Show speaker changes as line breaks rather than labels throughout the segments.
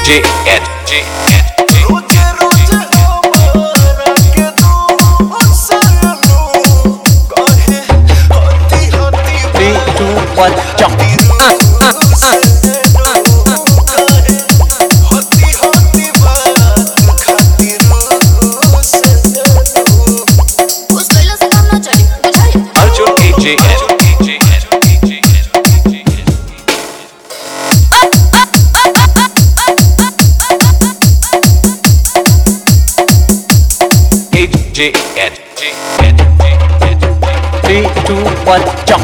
Three, two, one, jump.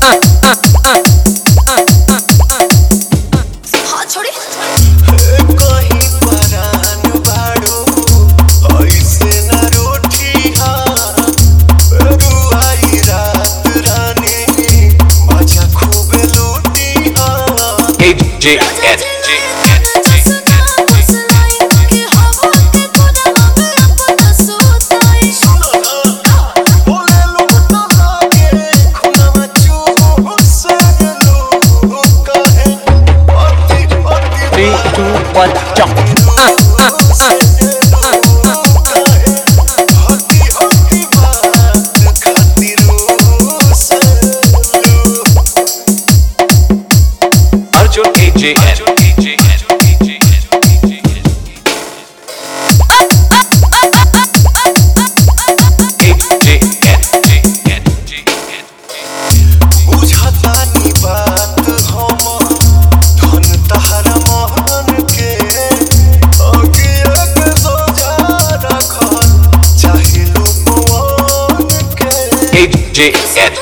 हाँ छोड़ी
कहीं परान बाड़ो ऐसे न रोठिया रुआई रात रानी मजा खूब लूटिया
One, jump.
Arjun AJN.
बुझतानी बात हम धन तहरा मोहन के अगिया के सोजा रखल चाहिए लोगवन के
AJN.